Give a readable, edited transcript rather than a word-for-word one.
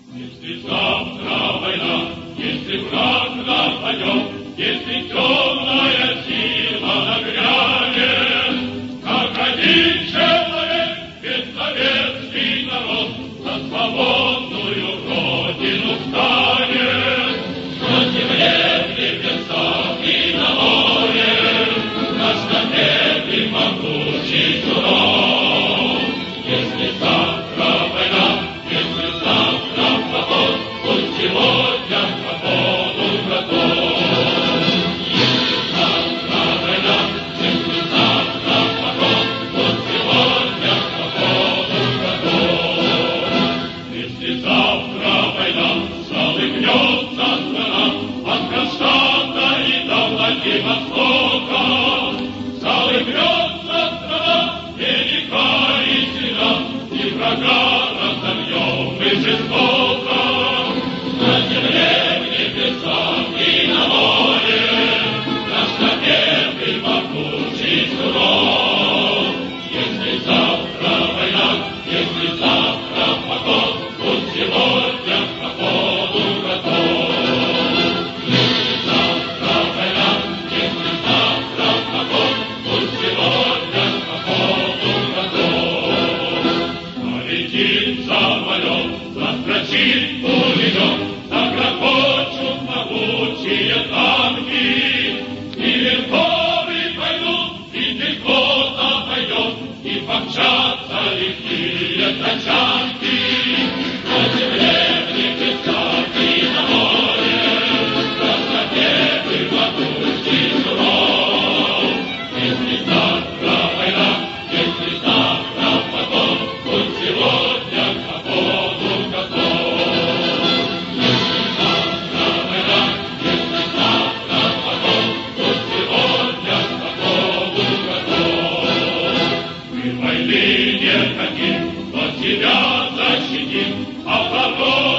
Если завтра война, если враг нападет, если темная сила нагрянет, как один человек, бессловесный народ, за свободную родину встанет. Против рек, небесах и на море, наш победный могучий суров. Если завтра война, если завтра поход, пусть сегодня к походу готов. Если завтра война, если завтра поход, пусть сегодня к походу готов. Если завтра война, содрогнется страна от Кронштадта и до Владивостока. Содрогнется страна велика и сильна, и врага разобьем мы жестоко. На земле, в небесах и на море наш победный могучий суров. Если завтра война, если завтра поход, пусть сегодня к походу готов. Если завтра война, если завтра поход, пусть сегодня к походу готов. Полетит самолет, застрочит пулемет, загрохочут могучие танки. И верховый пойдут, и пехота пойдет, и помчатся лихие тачанки. На земле, в небесах и на море наш победный могучий суров. Если завтра война, если завтра поход, пусть сегодня к походу готов. Если завтра война, если завтра поход, пусть сегодня к походу готов. Мы войны не хотим, но себя защитим, а врагов